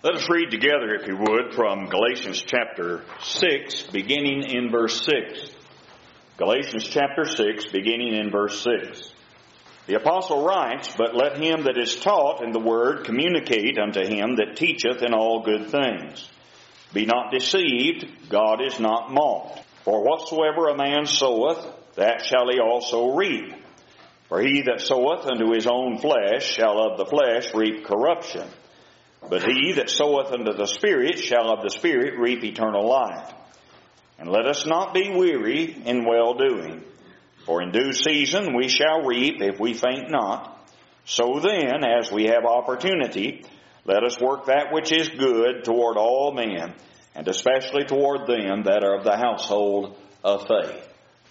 Let us read together, if you would, from Galatians chapter 6, beginning in verse 6. Galatians chapter 6, beginning in verse 6. The apostle writes, "But let him that is taught in the word communicate unto him that teacheth in all good things. Be not deceived, God is not mocked. For whatsoever a man soweth, that shall he also reap. For he that soweth unto his own flesh shall of the flesh reap corruption. But he that soweth unto the Spirit shall of the Spirit reap eternal life. And let us not be weary in well-doing. For in due season we shall reap if we faint not. So then, as we have opportunity, let us work that which is good toward all men, and especially toward them that are of the household of faith."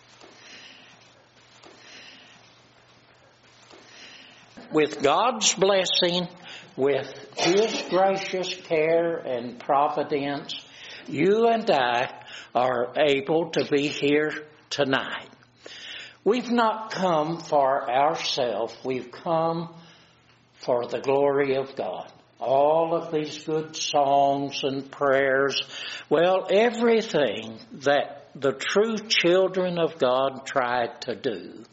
With God's blessing, with His gracious care and providence, you and I are able to be here tonight. We've not come for ourselves. We've come for the glory of God. All of these good songs and prayers, well, everything that the true children of God tried to do,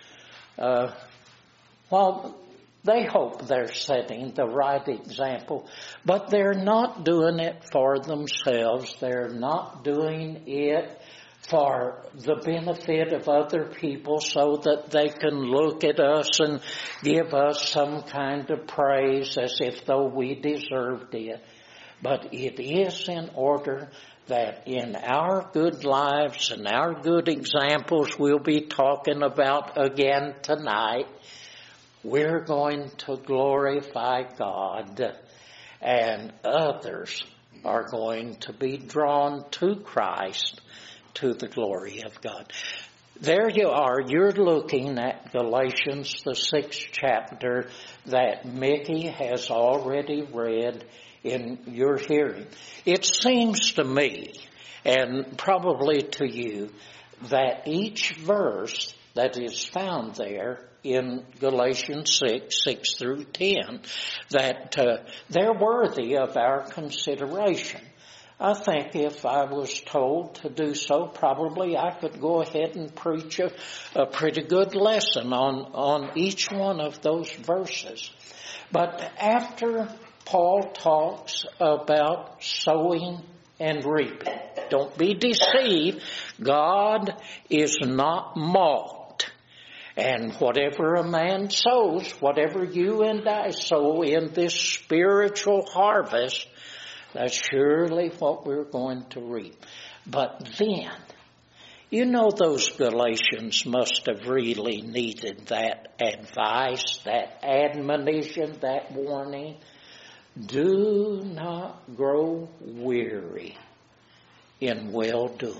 well, they hope they're setting the right example, but they're not doing it for themselves. They're not doing it for the benefit of other people so that they can look at us and give us some kind of praise as if though we deserved it. But it is in order that in our good lives and our good examples we'll be talking about again tonight, we're going to glorify God, and others are going to be drawn to Christ, to the glory of God. There you are. You're looking at Galatians, the 6th chapter that Mickey has already read in your hearing. It seems to me, and probably to you, that each verse that is found there in Galatians 6 through 10, that they're worthy of our consideration. I think if I was told to do so, probably I could go ahead and preach a pretty good lesson on each one of those verses. But after Paul talks about sowing and reaping, don't be deceived, God is not mocked. And whatever a man sows, whatever you and I sow in this spiritual harvest, that's surely what we're going to reap. But then, you know, those Galatians must have really needed that advice, that admonition, that warning. Do not grow weary in well-doing.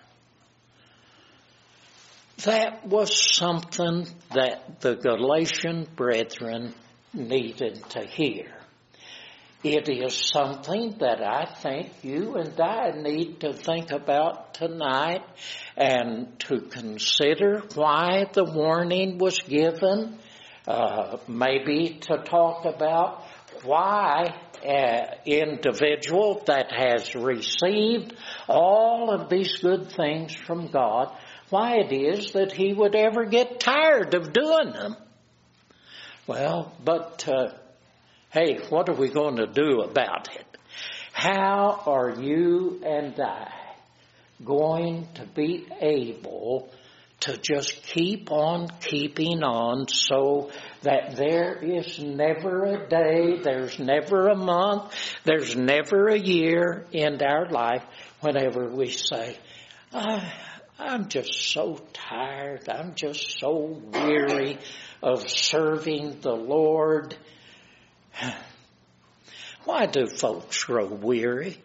That was something that the Galatian brethren needed to hear. It is something that I think you and I need to think about tonight and to consider why the warning was given, maybe to talk about why an individual that has received all of these good things from God, why it is that he would ever get tired of doing them. Well, but hey, what are we going to do about it? How are you and I going to be able to just keep on keeping on so that there is never a day, there's never a month, there's never a year in our life whenever we say, I'm just so tired, I'm just so weary of serving the Lord. Why do folks grow weary?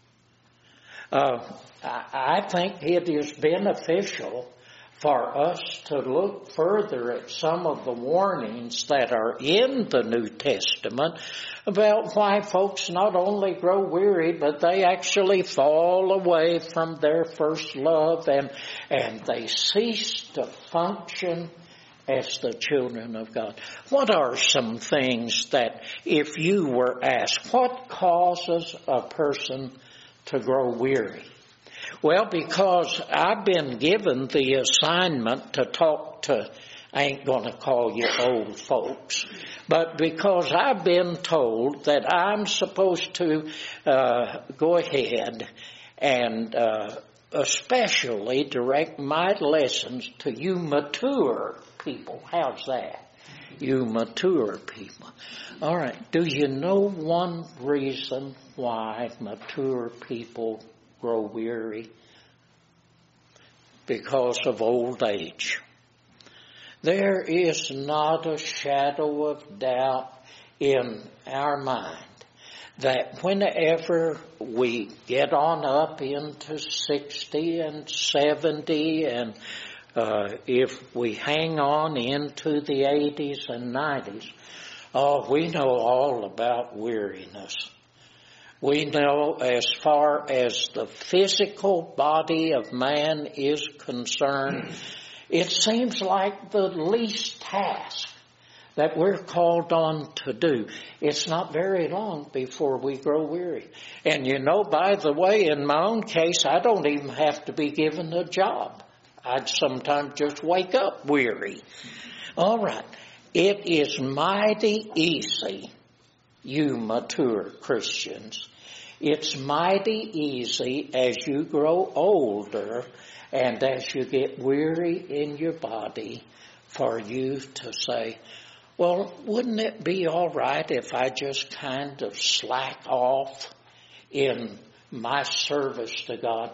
I think it is beneficial for us to look further at some of the warnings that are in the New Testament about why folks not only grow weary, but they actually fall away from their first love and they cease to function as the children of God. What are some things that, if you were asked, what causes a person to grow weary? Well, because I've been given the assignment to talk to, I ain't going to call you old folks, but because I've been told that I'm supposed to go ahead and especially direct my lessons to you mature people. How's that? You mature people. All right. Do you know one reason why mature people grow weary? Because of old age. There is not a shadow of doubt in our mind that whenever we get on up into 60 and 70 and if we hang on into the 80s and 90s, we know all about weariness. We know as far as the physical body of man is concerned, it seems like the least task that we're called on to do. It's not very long before we grow weary. And you know, by the way, in my own case, I don't even have to be given a job. I'd sometimes just wake up weary. All right. It is mighty easy, you mature Christians. It's mighty easy as you grow older and as you get weary in your body for you to say, well, wouldn't it be all right if I just kind of slack off in my service to God?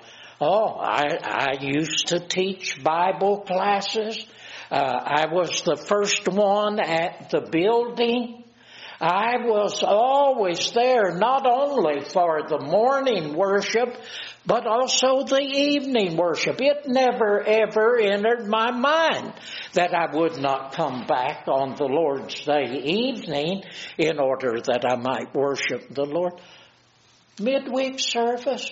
I used to teach Bible classes. I was the first one at the building. I was always there, not only for the morning worship, but also the evening worship. It never, ever entered my mind that I would not come back on the Lord's Day evening in order that I might worship the Lord. Midweek service?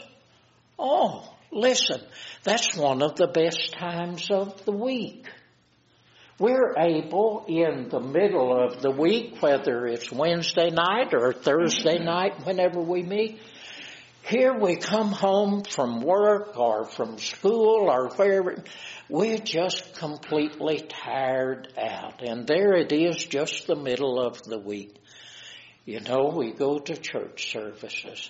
Listen, that's one of the best times of the week. We're able in the middle of the week, whether it's Wednesday night or Thursday night, whenever we meet, here we come home from work or from school or wherever, we're just completely tired out. And there it is, just the middle of the week. You know, we go to church services.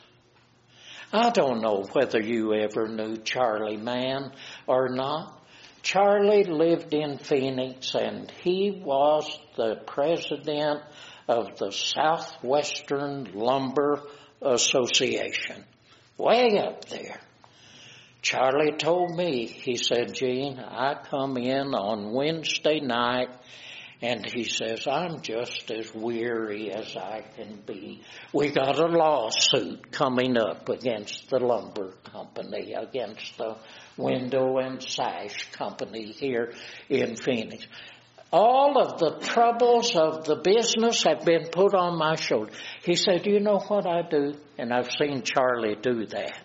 I don't know whether you ever knew Charlie Mann or not. Charlie lived in Phoenix, and he was the president of the Southwestern Lumber Association, way up there. Charlie told me, he said, Gene, I come in on Wednesday night, and he says, I'm just as weary as I can be. We got a lawsuit coming up against the lumber company, against the window and sash company here in Phoenix. All of the troubles of the business have been put on my shoulder. He said, you know what I do? And I've seen Charlie do that.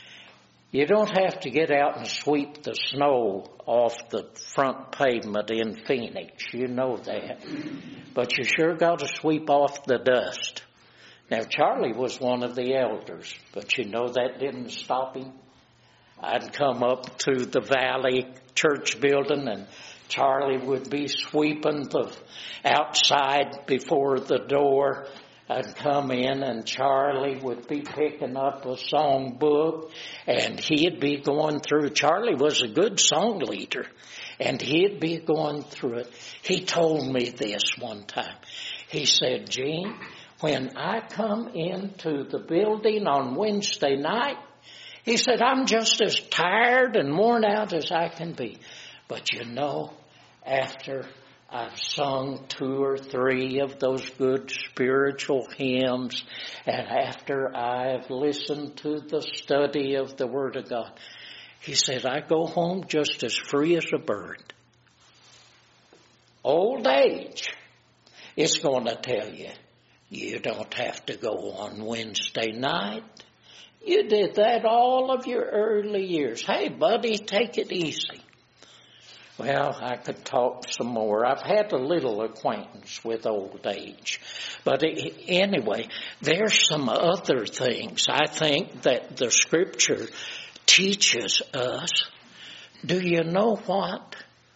You don't have to get out and sweep the snow off the front pavement in Phoenix. You know that. But you sure got to sweep off the dust. Now, Charlie was one of the elders, but you know that didn't stop him. I'd come up to the Valley Church building, and Charlie would be sweeping the outside before the door. I'd come in, and Charlie would be picking up a song book, and he'd be going through. Charlie was a good song leader, and he'd be going through it. He told me this one time. He said, Gene, when I come into the building on Wednesday night, he said, I'm just as tired and worn out as I can be. But you know, after I've sung 2 or 3 of those good spiritual hymns, and after I've listened to the study of the Word of God, he said, I go home just as free as a bird. Old age is going to tell you, you don't have to go on Wednesday night. You did that all of your early years. Hey, buddy, take it easy. Well, I could talk some more. I've had a little acquaintance with old age. But anyway, there's some other things I think that the Scripture teaches us. Do you know what?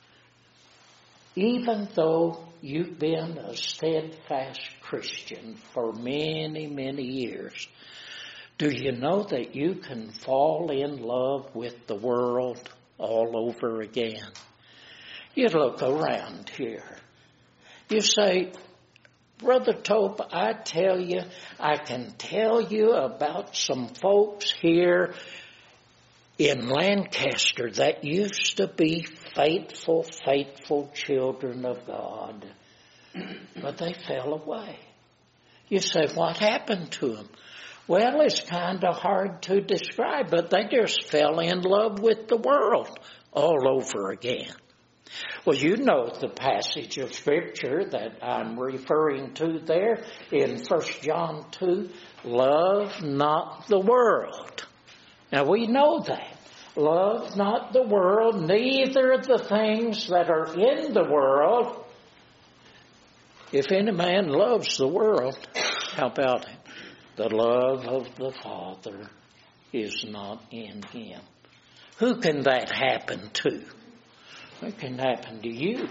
Even though you've been a steadfast Christian for many, many years, do you know that you can fall in love with the world all over again? You look around here. You say, Brother Tope, I tell you, I can tell you about some folks here in Lancaster that used to be faithful, faithful children of God. But they fell away. You say, what happened to them? Well, it's kind of hard to describe, but they just fell in love with the world all over again. Well, you know the passage of Scripture that I'm referring to there in 1 John 2, love not the world. Now, we know that. Love not the world, neither the things that are in the world. If any man loves the world, how about it? The love of the Father is not in him. Who can that happen to? It can happen to you.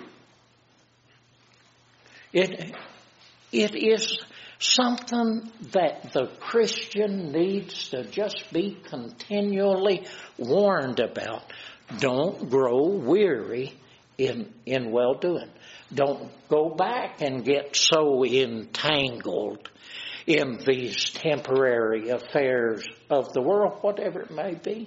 It is something that the Christian needs to just be continually warned about. Don't grow weary in well-doing. Don't go back and get so entangled in these temporary affairs of the world, whatever it may be.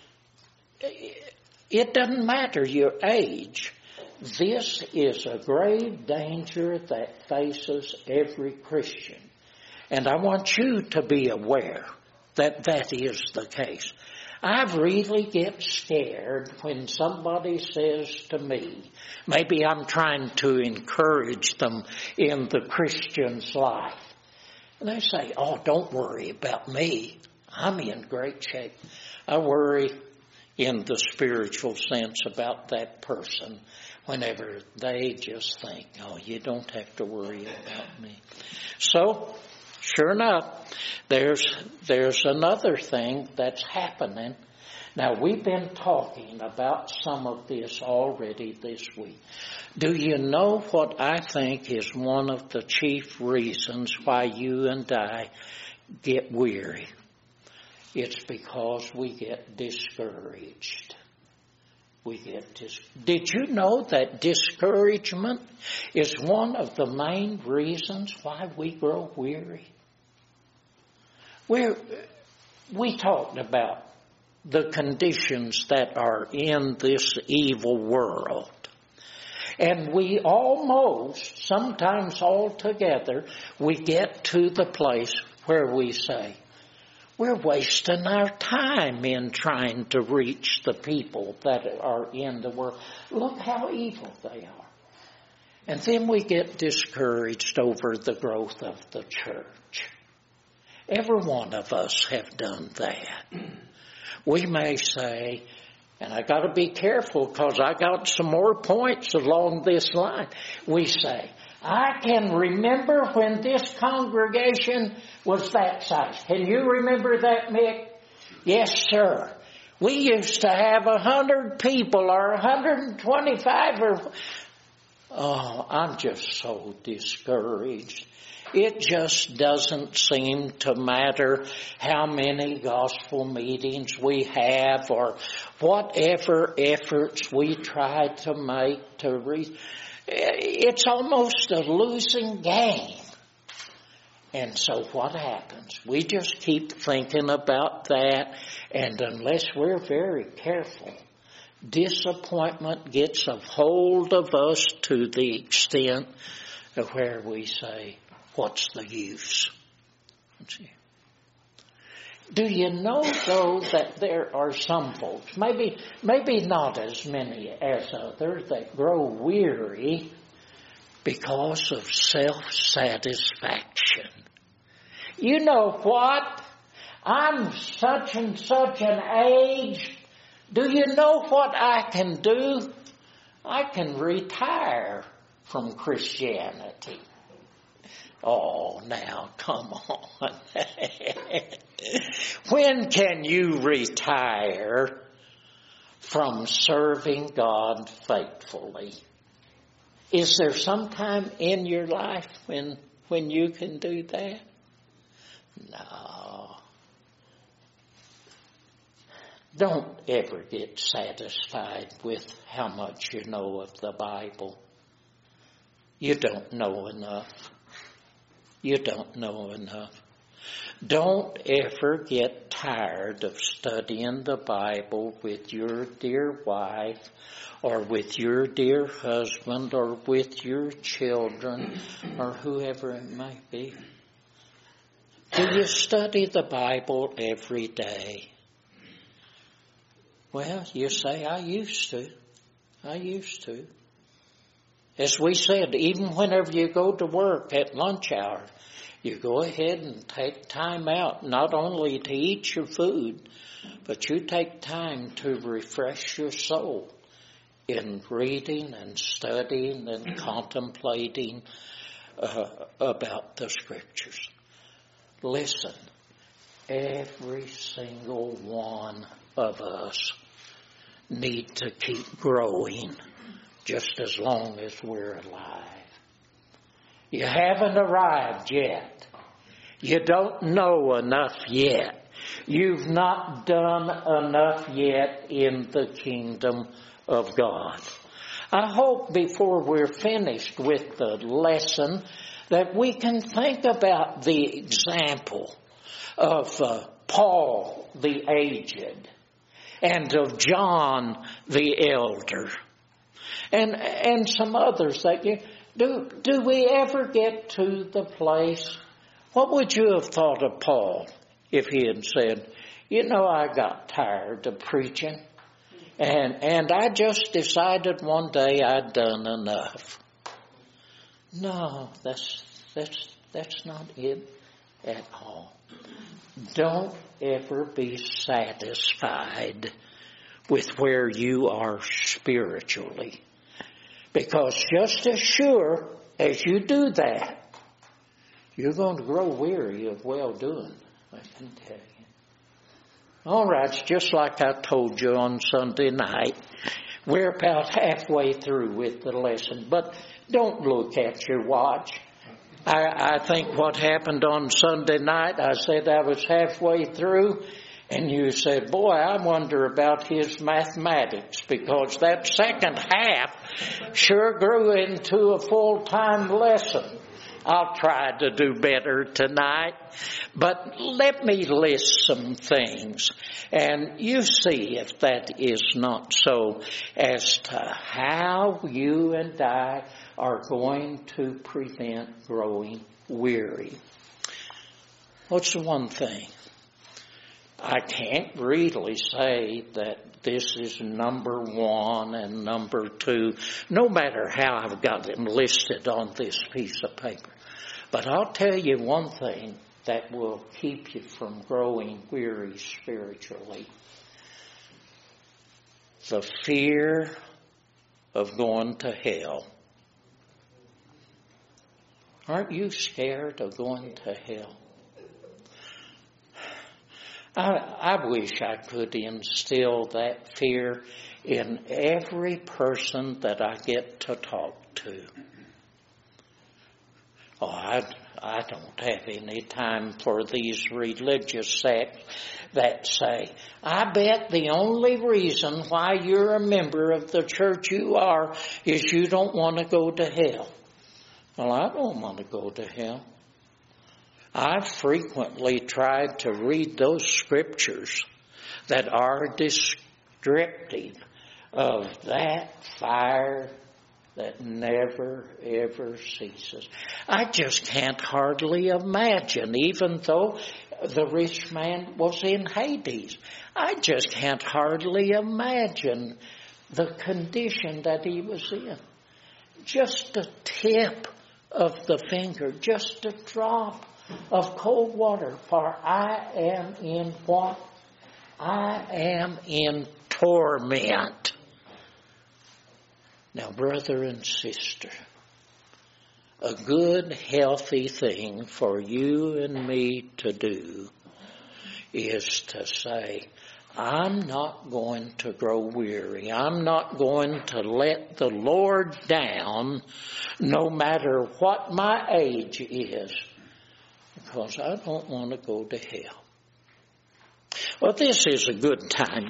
It doesn't matter your age. This is a grave danger that faces every Christian. And I want you to be aware that that is the case. I really get scared when somebody says to me, maybe I'm trying to encourage them in the Christian's life. And they say, oh, don't worry about me. I'm in great shape. I worry in the spiritual sense about that person whenever they just think, oh, you don't have to worry about me. So, sure enough, there's another thing that's happening. Now, we've been talking about some of this already this week. Do you know what I think is one of the chief reasons why you and I get weary? It's because we get discouraged. Did you know that discouragement is one of the main reasons why we grow weary? We talked about the conditions that are in this evil world. And we almost, sometimes altogether, we get to the place where we say, we're wasting our time in trying to reach the people that are in the world. Look how evil they are. And then we get discouraged over the growth of the church. Every one of us have done that. We may say, and I got to be careful because I got some more points along this line. We say, I can remember when this congregation was that size. Can you remember that, Mick? Yes, sir. We used to have 100 people or 125 or... Oh, I'm just so discouraged. It just doesn't seem to matter how many gospel meetings we have or whatever efforts we try to make to reach. It's almost a losing game. And so what happens? We just keep thinking about that, and unless we're very careful, disappointment gets a hold of us to the extent of where we say, what's the use? Do you know, though, that there are some folks, maybe not as many as others, that grow weary because of self-satisfaction? You know what? I'm such and such an age. Do you know what I can do? I can retire from Christianity. Oh, now, come on. When can you retire from serving God faithfully? Is there some time in your life when you can do that? No. Don't ever get satisfied with how much you know of the Bible. You don't know enough. You don't know enough. Don't ever get tired of studying the Bible with your dear wife or with your dear husband or with your children or whoever it may be. Do you study the Bible every day? Well, you say, I used to. As we said, even whenever you go to work at lunch hour, you go ahead and take time out, not only to eat your food, but you take time to refresh your soul in reading and studying and contemplating about the Scriptures. Listen, every single one of us need to keep growing just as long as we're alive. You haven't arrived yet. You don't know enough yet. You've not done enough yet in the kingdom of God. I hope before we're finished with the lesson that we can think about the example of Paul the aged and of John the elder and some others that you do we ever get to the place? What would you have thought of Paul if he had said, I got tired of preaching and I just decided one day I'd done enough? No, that's not it at all. Don't ever be satisfied with where you are spiritually. Because just as sure as you do that, you're going to grow weary of well-doing, I can tell you. All right, it's just like I told you on Sunday night. We're about halfway through with the lesson, but don't look at your watch. I think what happened on Sunday night, I said I was halfway through, and you said, boy, I wonder about his mathematics, because that second half sure grew into a full-time lesson. I'll try to do better tonight, but let me list some things, and you see if that is not so, as to how you and I are going to prevent growing weary. What's the one thing? I can't really say that this is number one and number two, no matter how I've got them listed on this piece of paper. But I'll tell you one thing that will keep you from growing weary spiritually. The fear of going to hell. Aren't you scared of going to hell? I wish I could instill that fear in every person that I get to talk to. Oh, I don't have any time for these religious sects that say, I bet the only reason why you're a member of the church you are is you don't want to go to hell. Well, I don't want to go to hell. I've frequently tried to read those scriptures that are descriptive of that fire that never, ever ceases. I just can't hardly imagine, even though the rich man was in Hades, I just can't hardly imagine the condition that he was in. Just a tip of the finger, just a drop of cold water, for I am in what? I am in torment. Now, brother and sister, a good, healthy thing for you and me to do is to say, I'm not going to grow weary. I'm not going to let the Lord down no matter what my age is, because I don't want to go to hell. Well, this is a good time.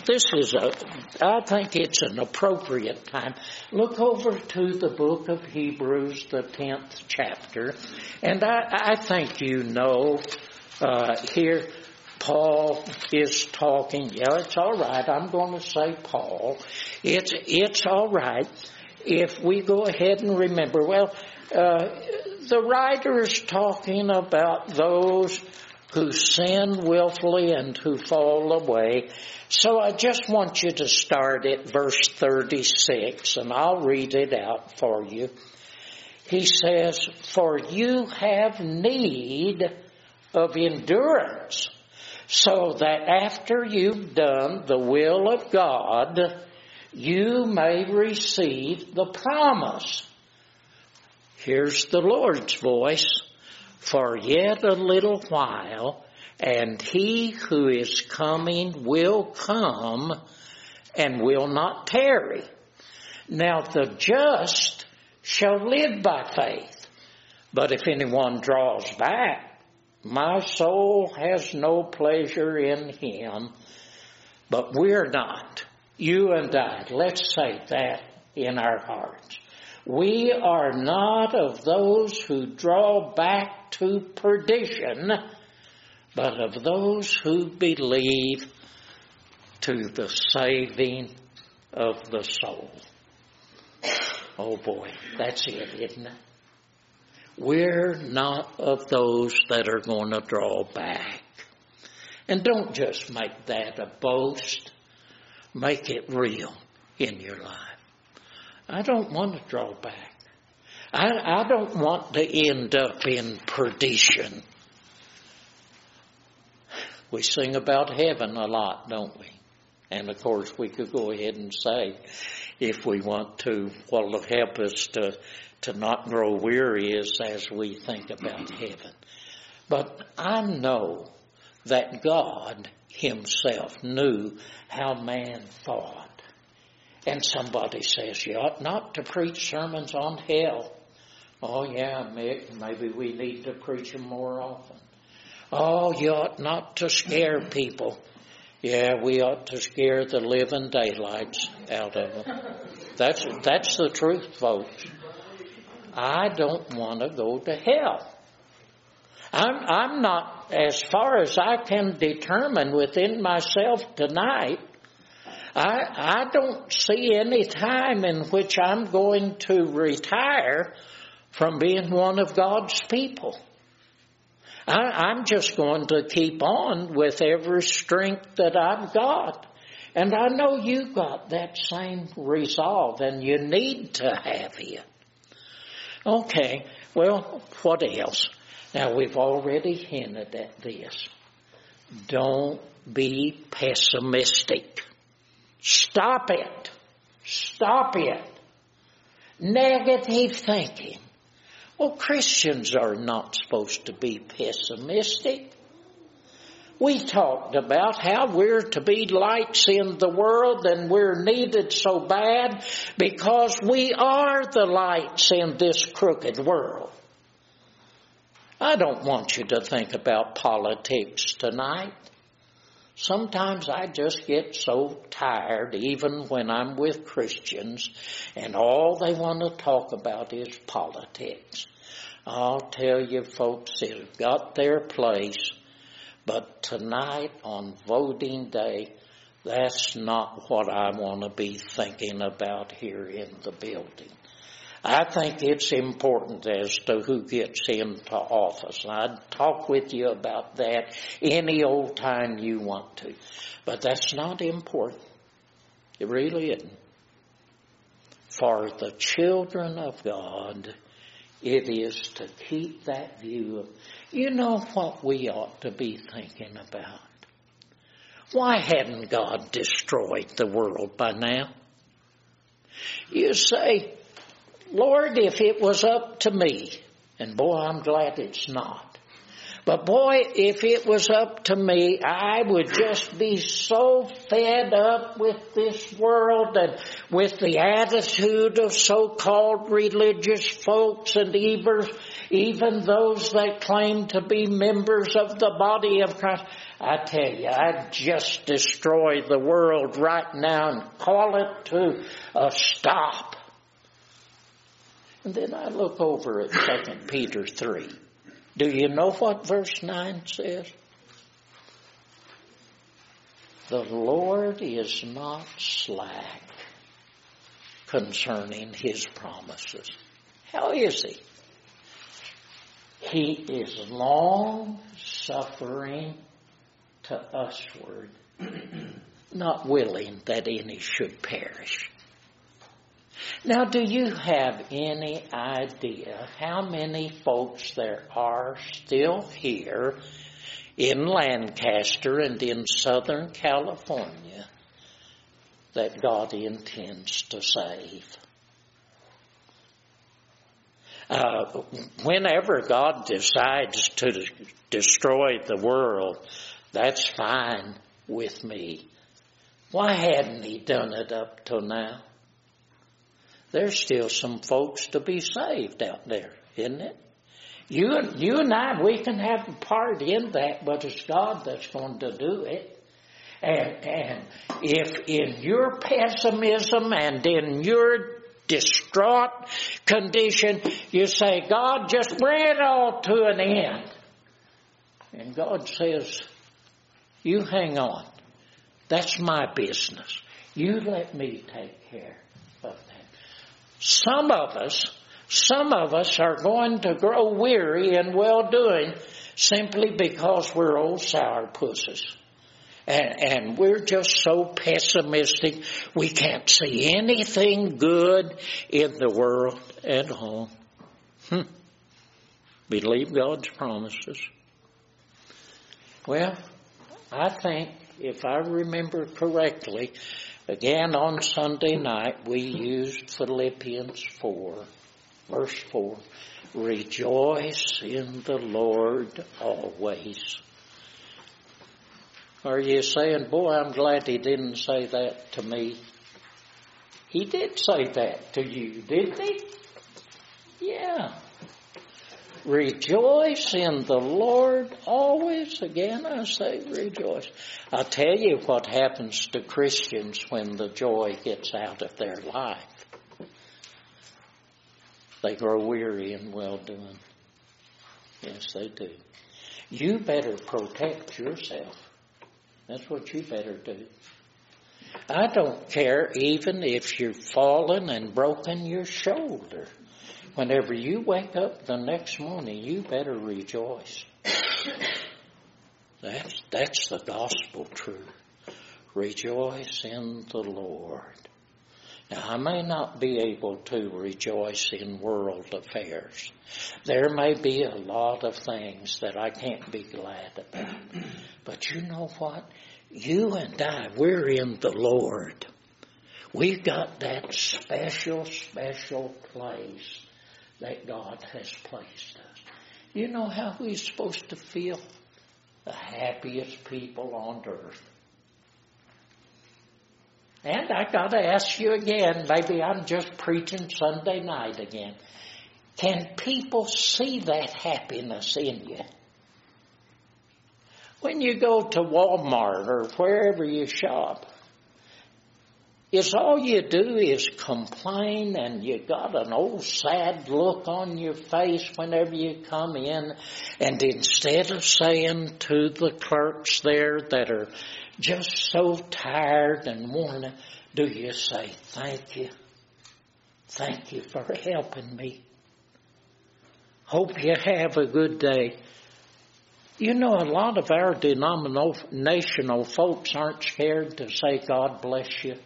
I think it's an appropriate time. Look over to the book of Hebrews, the 10th chapter. And I think you know, here Paul is talking. Yeah, it's all right. I'm going to say Paul. It's all right if we go ahead and remember. Well, the writer is talking about those who sin willfully and who fall away. So I just want you to start at verse 36, and I'll read it out for you. He says, for you have need of endurance, so that after you've done the will of God, you may receive the promise. Here's the Lord's voice. For yet a little while, and he who is coming will come and will not tarry. Now the just shall live by faith. But if anyone draws back, my soul has no pleasure in him. But we're not. You and I, let's say that in our hearts. We are not of those who draw back to perdition, but of those who believe to the saving of the soul. Oh boy, that's it, isn't it? We're not of those that are going to draw back. And don't just make that a boast. Make it real in your life. I don't want to draw back. I don't want to end up in perdition. We sing about heaven a lot, don't we? And of course we could go ahead and say, if we want to, what will help us to not grow weary is as we think about heaven. But I know that God himself knew how man thought. And somebody says, you ought not to preach sermons on hell. Oh yeah, Mick, maybe we need to preach them more often. Oh, you ought not to scare people. Yeah, we ought to scare the living daylights out of them. That's the truth, folks. I don't want to go to hell. I'm not, as far as I can determine within myself tonight, I don't see any time in which I'm going to retire from being one of God's people. I'm just going to keep on with every strength that I've got. And I know you got that same resolve, and you need to have it. Okay, well, what else? Now, we've already hinted at this. Don't be pessimistic. Stop it. Stop it. Negative thinking. Well, Christians are not supposed to be pessimistic. We talked about how we're to be lights in the world, and we're needed so bad because we are the lights in this crooked world. I don't want you to think about politics tonight. Sometimes I just get so tired, even when I'm with Christians, and all they want to talk about is politics. I'll tell you, folks, they've got their place, but tonight on voting day, that's not what I want to be thinking about here in the building. I think it's important as to who gets into office. I'd talk with you about that any old time you want to. But that's not important. It really isn't. For the children of God, it is to keep that view of, you know what we ought to be thinking about? Why hadn't God destroyed the world by now? You say, Lord, if it was up to me, and boy, I'm glad it's not. But boy, if it was up to me, I would just be so fed up with this world and with the attitude of so-called religious folks and even those that claim to be members of the body of Christ. I tell you, I'd just destroy the world right now and call it to a stop. And then I look over at 2 Peter 3. Do you know what verse 9 says? The Lord is not slack concerning His promises. How is He? He is long-suffering to usward, not willing that any should perish. Now, do you have any idea how many folks there are still here in Lancaster and in Southern California that God intends to save? Whenever God decides to destroy the world, that's fine with me. Why hadn't He done it up till now? There's still some folks to be saved out there, isn't it? You and I, we can have a part in that, but it's God that's going to do it. And if in your pessimism and in your distraught condition, you say, God, just bring it all to an end. And God says, you hang on. That's my business. You let me take care of that. Some of us are going to grow weary in well-doing simply because we're old sourpusses. And we're just so pessimistic we can't see anything good in the world at all. Believe God's promises. Well, I think, if I remember correctly, again on Sunday night we used Philippians 4, verse 4. Rejoice in the Lord always. Are you saying, boy, I'm glad he didn't say that to me? He did say that to you, didn't he? Yeah. Rejoice in the Lord always. Again, I say rejoice. I'll tell you what happens to Christians when the joy gets out of their life. They grow weary in well-doing. Yes, they do. You better protect yourself. That's what you better do. I don't care even if you've fallen and broken your shoulder. Whenever you wake up the next morning, you better rejoice. That's the gospel truth. Rejoice in the Lord. Now, I may not be able to rejoice in world affairs. There may be a lot of things that I can't be glad about. But you know what? You and I, we're in the Lord. We've got that special place that God has placed us. You know how we're supposed to feel? The happiest people on earth. And I got to ask you again, maybe I'm just preaching Sunday night again. Can people see that happiness in you? When you go to Walmart or wherever you shop, is all you do is complain and you got an old sad look on your face whenever you come in, and instead of saying to the clerks there that are just so tired and worn out, do you say, thank you? Thank you for helping me. Hope you have a good day. You know, a lot of our denominational folks aren't scared to say, God bless you.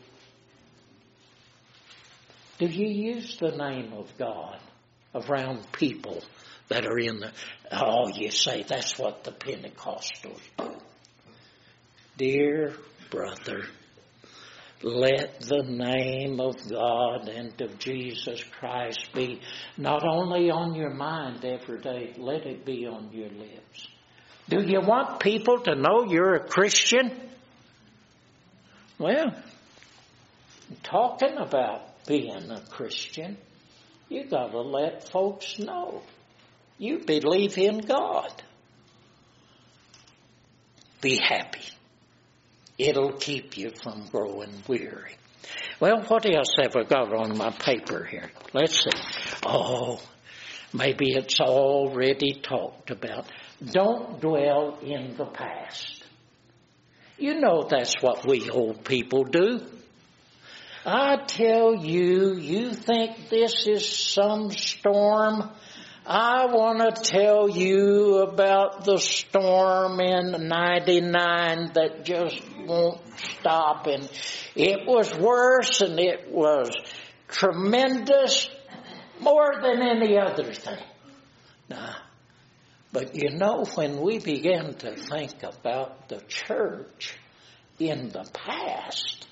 Do you use the name of God around people that are in the... Oh, you say that's what the Pentecostals do. Dear brother, Let the name of God and of Jesus Christ be not only on your mind every day, let it be on your lips. Do you want people to know you're a Christian? Well, talking about being a Christian, you got to let folks know you believe in God. Be happy. It'll keep you from growing weary. Well, what else have I got on my paper here? Let's see. Oh, maybe it's already talked about. Don't dwell in the past. You know that's what we old people do. I tell you, you think this is some storm? I want to tell you about the storm in 99 that just won't stop. And it was worse and it was tremendous, more than any other thing. Now, but you know, when we begin to think about the church in the past,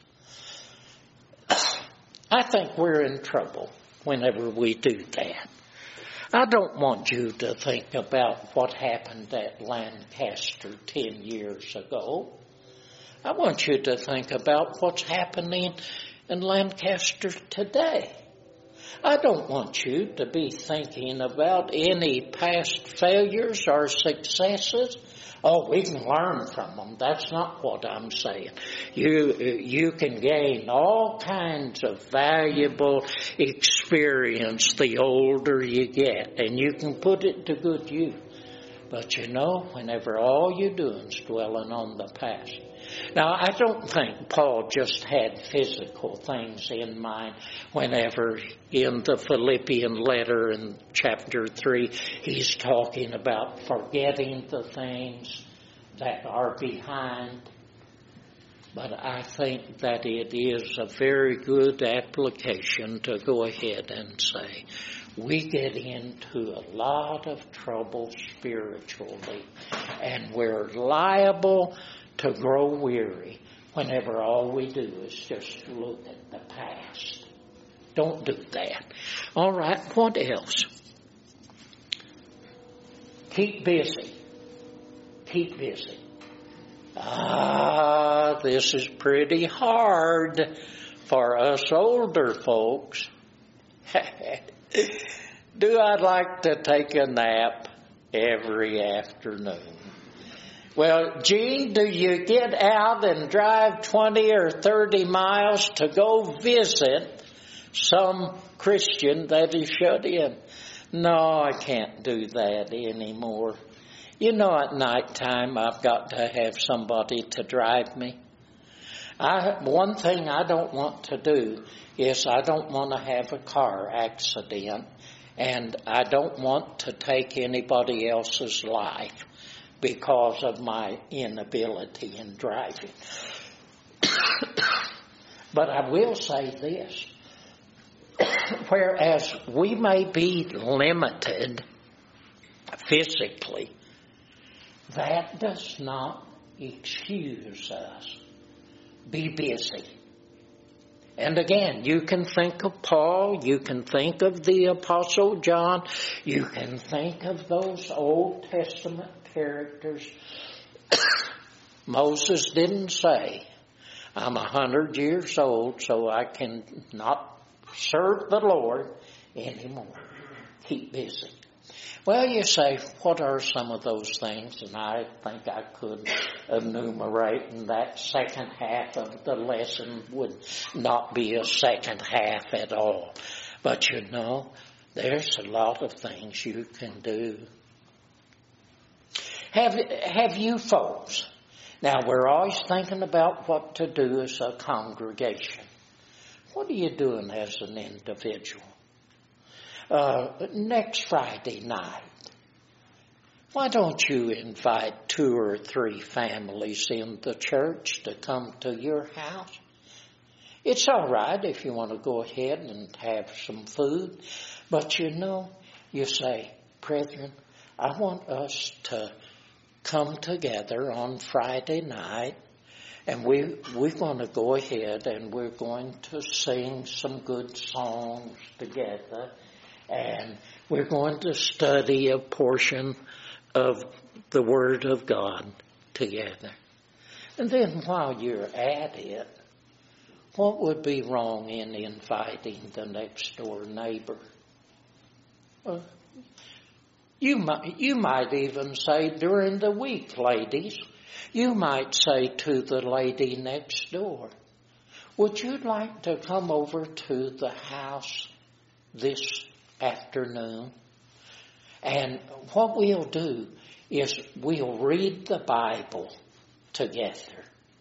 I think we're in trouble whenever we do that. I don't want you to think about what happened at Lancaster 10 years ago. I want you to think about what's happening in Lancaster today. I don't want you to be thinking about any past failures or successes. Oh, we can learn from them. That's not what I'm saying. You can gain all kinds of valuable experience the older you get, and you can put it to good use. But you know, whenever all you're doing is dwelling on the past. Now, I don't think Paul just had physical things in mind whenever in the Philippian letter in chapter 3, he's talking about forgetting the things that are behind. But I think that it is a very good application to go ahead and say, we get into a lot of trouble spiritually, and we're liable to grow weary whenever all we do is just look at the past. Don't do that. All right, what else? Keep busy. Keep busy. This is pretty hard for us older folks. Do I like to take a nap every afternoon? Well, Gene, do you get out and drive 20 or 30 miles to go visit some Christian that is shut in? No, I can't do that anymore. You know, at nighttime, I've got to have somebody to drive me. One thing I don't want to do is I don't want to have a car accident, and I don't want to take anybody else's life because of my inability in driving. But I will say this. Whereas we may be limited physically, that does not excuse us. Be busy. And again, you can think of Paul, you can think of the Apostle John, you can think of those Old Testament characters. Moses didn't say, I'm 100 years old, so I can not serve the Lord anymore. Keep busy. Well, you say, what are some of those things? And I think I could enumerate, and that second half of the lesson would not be a second half at all. But you know, there's a lot of things you can do. Have you folks? Now, we're always thinking about what to do as a congregation. What are you doing as an individual? Next Friday night, why don't you invite 2 or 3 families in the church to come to your house? It's all right if you want to go ahead and have some food, but you know, you say, brethren, I want us to come together on Friday night And we're going to go ahead and we're going to sing some good songs together. And we're going to study a portion of the Word of God together. And then while you're at it, what would be wrong in inviting the next door neighbor? You might even say during the week, ladies, you might say to the lady next door, would you like to come over to the house this afternoon? And what we'll do is we'll read the Bible together.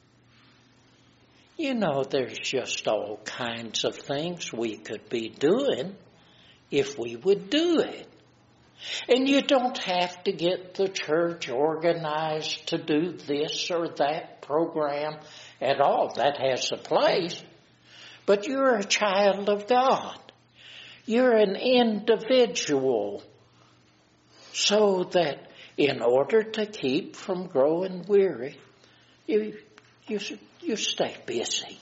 You know, there's just all kinds of things we could be doing if we would do it. And you don't have to get the church organized to do this or that program at all. That has a place. But you're a child of God. You're an individual. So that in order to keep from growing weary, you stay busy.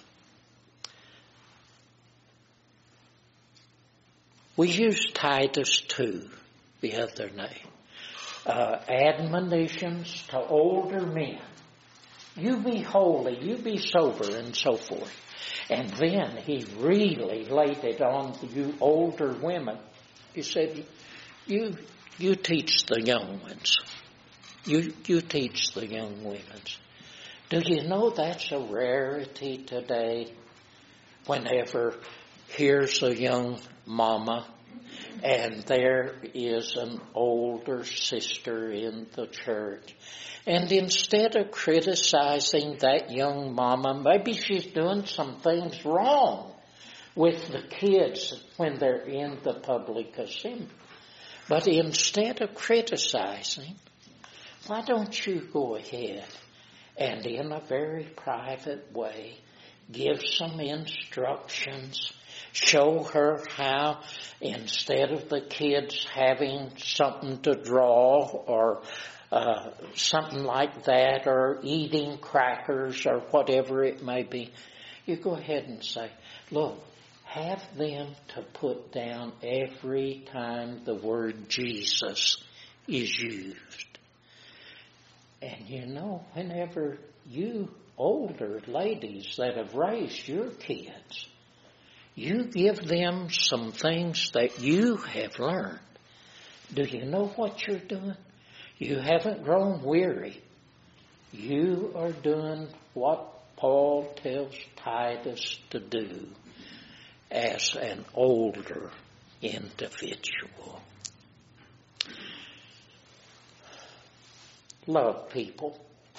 We used Titus 2 the other night. Admonitions to older men. You be holy, you be sober, and so forth. And then he really laid it on you older women. He said, you teach the young ones. You teach the young women. Do you know that's a rarity today? Whenever here's a young mama and there is an older sister in the church. And instead of criticizing that young mama, maybe she's doing some things wrong with the kids when they're in the public assembly. But instead of criticizing, why don't you go ahead and in a very private way give some instructions, show her how instead of the kids having something to draw or something like that, or eating crackers or whatever it may be, you go ahead and say, look, have them to put down every time the word Jesus is used. And you know, whenever you older ladies that have raised your kids, you give them some things that you have learned, do you know what you're doing? You haven't grown weary. You are doing what Paul tells Titus to do as an older individual. Love people.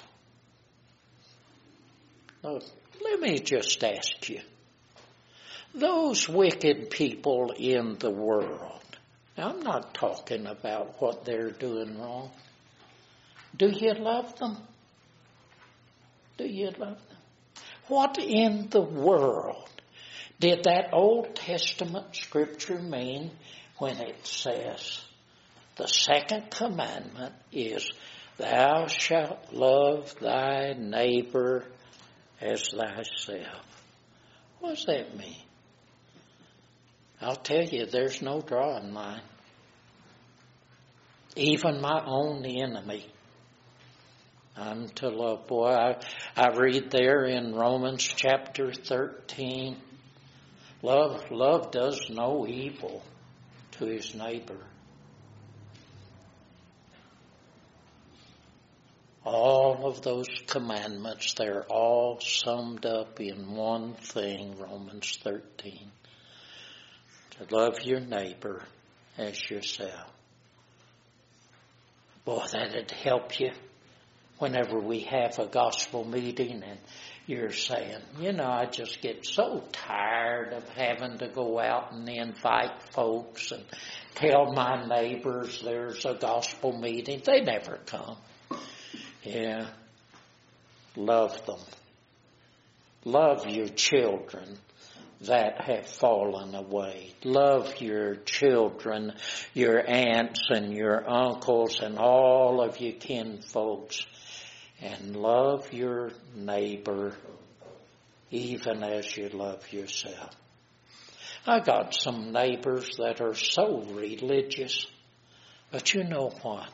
Look, let me just ask you. Those wicked people in the world, now I'm not talking about what they're doing wrong. Do you love them? Do you love them? What in the world did that Old Testament scripture mean when it says the second commandment is thou shalt love thy neighbor as thyself? What does that mean? I'll tell you, there's no drawing line. Even my own enemy, I'm to love. Boy, I read there in Romans chapter 13, love does no evil to his neighbor. All of those commandments, they're all summed up in one thing, Romans 13. To love your neighbor as yourself. Boy, that'd help you whenever we have a gospel meeting and you're saying, you know, I just get so tired of having to go out and invite folks and tell my neighbors there's a gospel meeting. They never come. Yeah. Love them. Love your children that have fallen away. Love your children, your aunts and your uncles and all of your kinfolks. and love your neighbor even as you love yourself. I got some neighbors that are so religious, but you know what?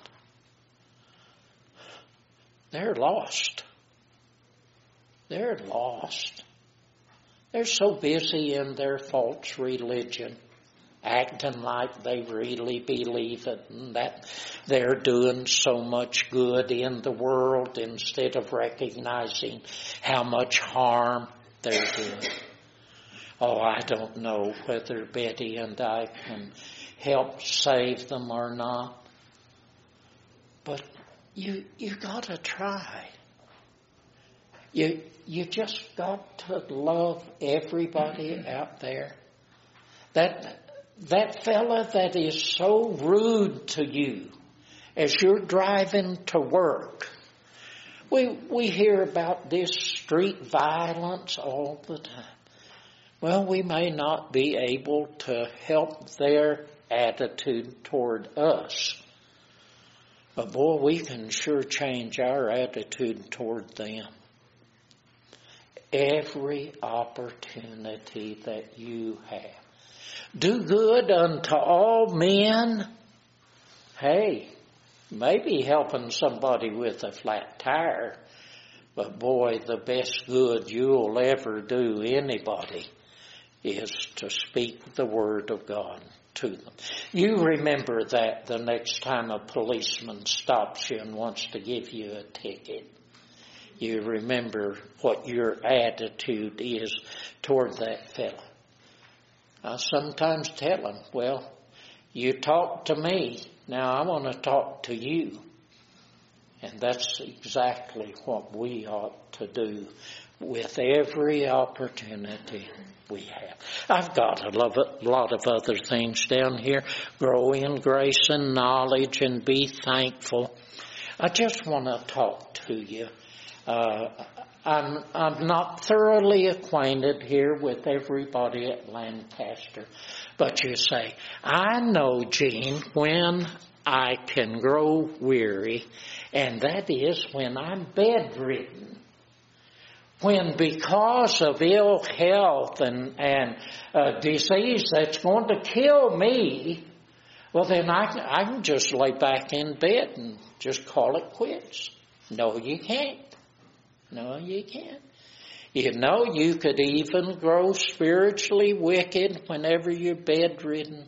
They're lost. They're lost. They're so busy in their false religion, acting like they really believe it and that they're doing so much good in the world instead of recognizing how much harm they're doing. Oh, I don't know whether Betty and I can help save them or not. But you got to try. You just got to love everybody out there. That fella that is so rude to you as you're driving to work. We hear about this street violence all the time. Well, we may not be able to help their attitude toward us. But boy, we can sure change our attitude toward them. Every opportunity that you have. Do good unto all men. Hey, maybe helping somebody with a flat tire. But boy, the best good you'll ever do anybody is to speak the word of God to them. You remember that the next time a policeman stops you and wants to give you a ticket. You remember what your attitude is toward that fellow. I sometimes tell them, well, you talk to me, now I want to talk to you. And that's exactly what we ought to do with every opportunity we have. I've got a lot of other things down here. Grow in grace and knowledge and be thankful. I just want to talk to you. I'm not thoroughly acquainted here with everybody at Lancaster. But you say, I know, Gene, when I can grow weary, and that is when I'm bedridden. When because of ill health and disease that's going to kill me, well then I can just lay back in bed and just call it quits. No, you can't. No, you can't. You know, you could even grow spiritually wicked whenever you're bedridden.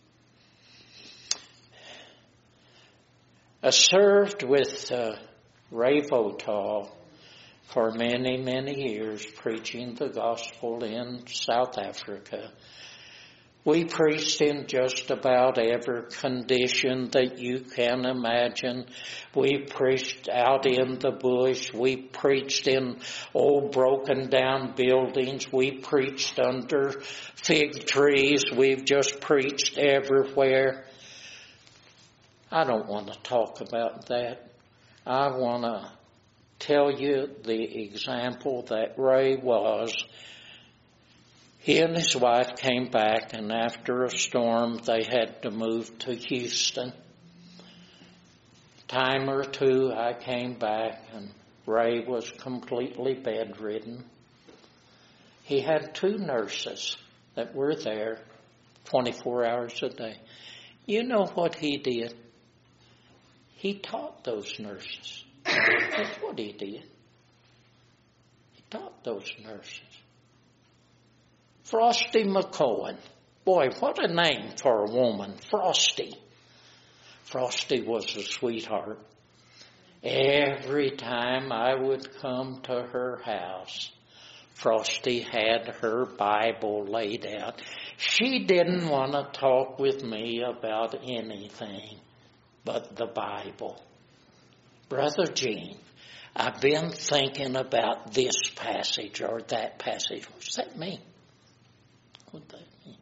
I served with Ray Votal for many, many years preaching the gospel in South Africa. We preached in just about every condition that you can imagine. We preached out in the bush. We preached in old broken down buildings. We preached under fig trees. We've just preached everywhere. I don't want to talk about that. I want to tell you the example that Ray was. He and his wife came back, and after a storm, they had to move to Houston. Time or two, I came back, and Ray was completely bedridden. He had 2 nurses that were there 24 hours a day. You know what he did? He taught those nurses. That's what he did. He taught those nurses. Frosty McCohen. Boy, what a name for a woman. Frosty. Frosty was a sweetheart. Every time I would come to her house, Frosty had her Bible laid out. She didn't want to talk with me about anything but the Bible. Brother Gene, I've been thinking about this passage or that passage. What's that mean? What that mean?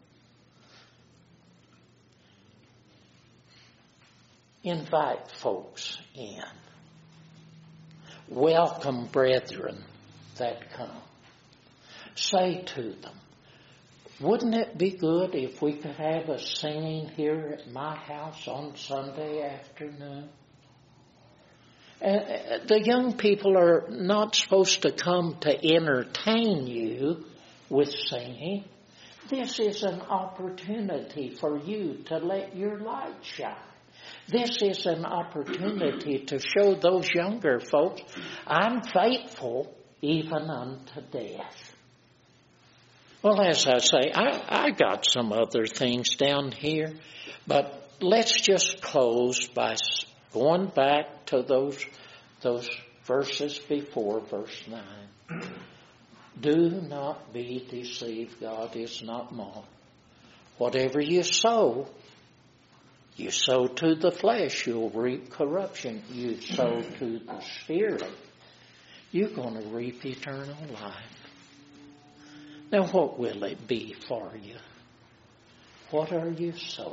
Invite folks in. Welcome brethren that come. Say to them, wouldn't it be good if we could have a singing here at my house on Sunday afternoon? The young people are not supposed to come to entertain you with singing. This is an opportunity for you to let your light shine. This is an opportunity to show those younger folks, I'm faithful even unto death. Well, as I say, I got some other things down here, but let's just close by going back to those verses before verse 9. Do not be deceived. God is not mocked. Whatever you sow to the flesh, you'll reap corruption. You sow to the Spirit, you're going to reap eternal life. Now, what will it be for you? What are you sowing?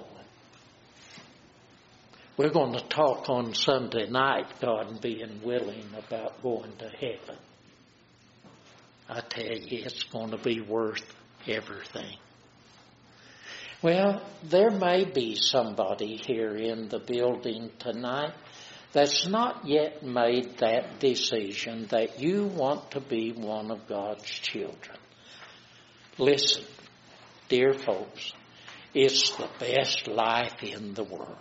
We're going to talk on Sunday night, God being willing, about going to heaven. I tell you, it's going to be worth everything. Well, there may be somebody here in the building tonight that's not yet made that decision that you want to be one of God's children. Listen, dear folks, it's the best life in the world.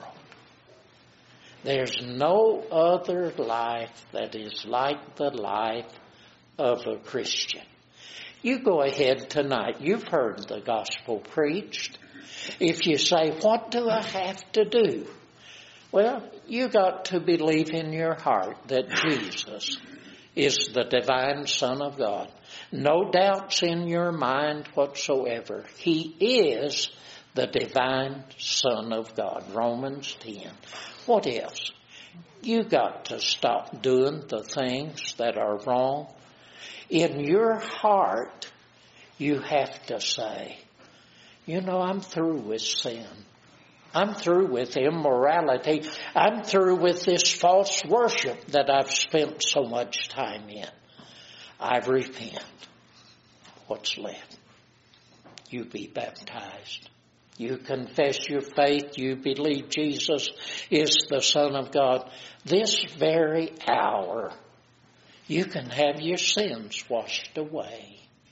There's no other life that is like the life of a Christian. You go ahead tonight. You've heard the gospel preached. If you say, what do I have to do? Well, you got to believe in your heart that Jesus is the divine Son of God. No doubts in your mind whatsoever. He is the divine Son of God. Romans 10. What else? You got to stop doing the things that are wrong. In your heart, you have to say, I'm through with sin. I'm through with immorality. I'm through with this false worship that I've spent so much time in. I repent. What's left? You be baptized. You confess your faith. You believe Jesus is the Son of God. This very hour, you can have your sins washed away.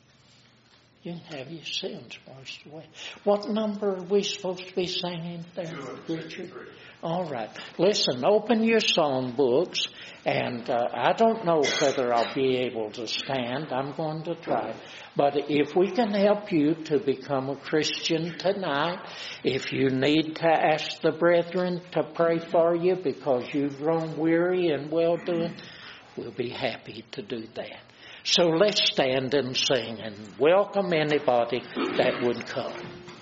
You can have your sins washed away. What number are we supposed to be singing there, Richard? All right. Listen, open your song books, and I don't know whether I'll be able to stand. I'm going to try. But if we can help you to become a Christian tonight, if you need to ask the brethren to pray for you because you've grown weary and well-doing, we'll be happy to do that. So let's stand and sing and welcome anybody that would come.